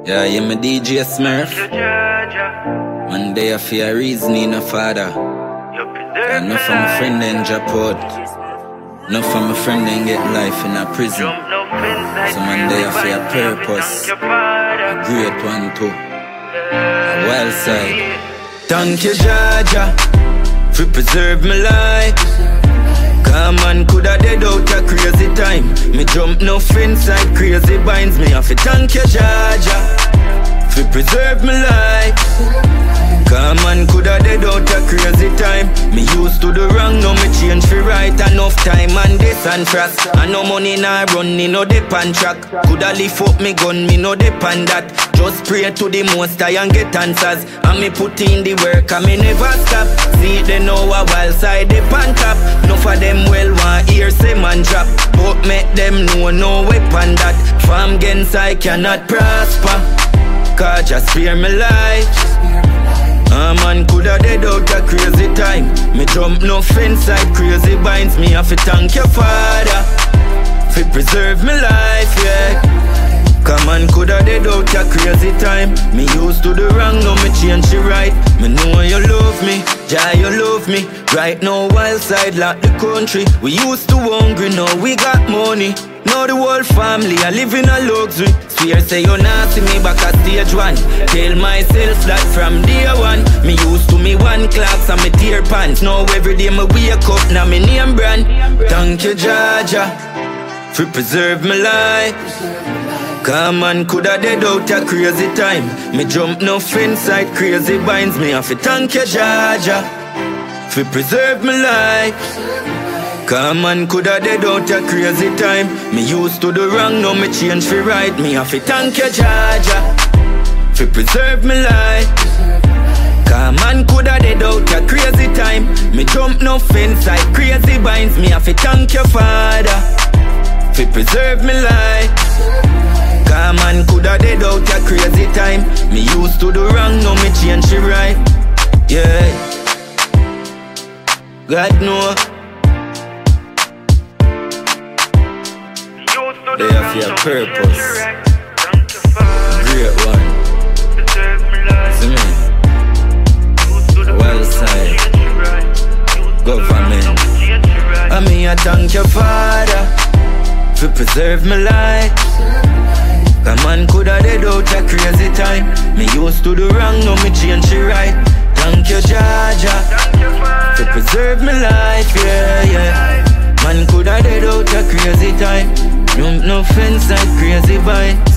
Yeah, you my DJ Smurf. One day I fear reasoning no father. Enough of my friend then drop out. Enough of my friend then get life in a prison. So one day I fear purpose. A great one too. A wild side. Thank you, Jaja, for preserve my life. Come on, coulda dead out a crazy time. Me jump no fence inside crazy binds. Me have to thank you, Jaja, for preserve my life. Come on, coulda dead out a crazy time. Me used to the wrong, now me change for right. Enough time and this and frost. And no money nah run, me no dep on track. Coulda lift up me gun, me no dep on that. Just pray to the Most High and get answers. And me put in the work and me never stop. See they know a wild side they pan top. Enough of them well want hear say man drop. But make them know no weapon that from against I cannot prosper. Cause just spare me life. A man coulda dead out a crazy time. Me jump no fence side crazy binds. Me have to thank your father for preserve me life, yeah. Come on, coulda dead out a crazy time. Me used to the wrong, now me change the right. Me know you love me, Jah you love me. Right now wild side like the country. We used to hungry, now we got money. Now the whole family I live in a luxury. Swear say you not see me back at stage one. Tell myself that from day one. Me used to me one clocks and me tear pants. Now every day me wake up, now me name brand. Thank you, Jaja, for preserve my life. Come on, coulda dead out a crazy time. Me jump no fence side crazy binds. Me have to thank you, Jaja, for preserve my life. Come on, coulda dead out a crazy time. Me used to the wrong, now me change for right. Me have to thank you, Jaja, for preserve my life. Come on, coulda dead out a crazy time. Me jump no fence side crazy binds. Me have to thank your father for preserve my life. Come on, coulda dead out a crazy time. Me used to the wrong, now me change the right. Yeah, God know. They have your purpose. Great one. See me? Wild side. Government. I mean I thank your father for preserve my life. Come on, coulda dead out a crazy time. Me used to the wrong, now me change the right. Thank you, Jaja, for preserve my life, yeah, yeah. Man coulda dead out a crazy time. No fence and crazy vibe.